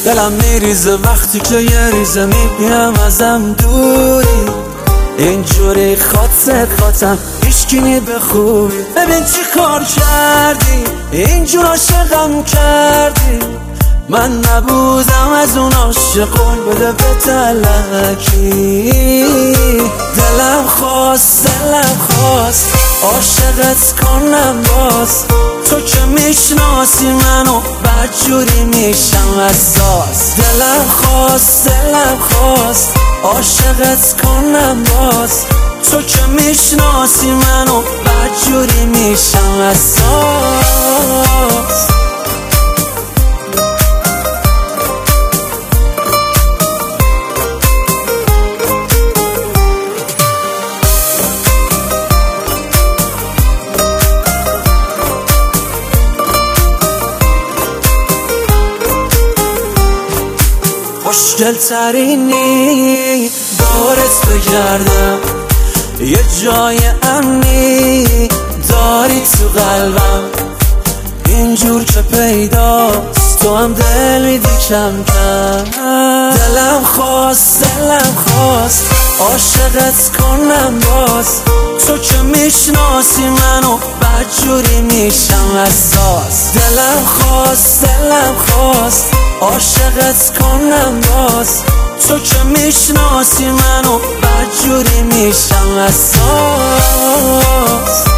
دلم میریزه وقتی که یه ریزه میبینم ازم دوری، اینجوری خاطم هیچکی به خوبی. ببین چی کار کردی، اینجور عاشقم کردی، من نبودم از اون عاشق قول بده به تلکی. دلم خواست عاشقت کنم باز، تو که میشناسی منو بدجوری میشم اساس. دلم خواست عاشقت کنم باز، تو که میشناسی منو بدجوری میشم اساس. خوشگل ترینی دارت بگردم، یه جای امنی داری تو قلبم، اینجور که پیداست تو هم دل میدی کم کم. دلم خواست عاشقت کنم باز، تو که میشناسی منو بدجوری میشم اساس. دلم خواست عاشقت کنم باز، تو که میشناسی منو بدجوری میشم اساس.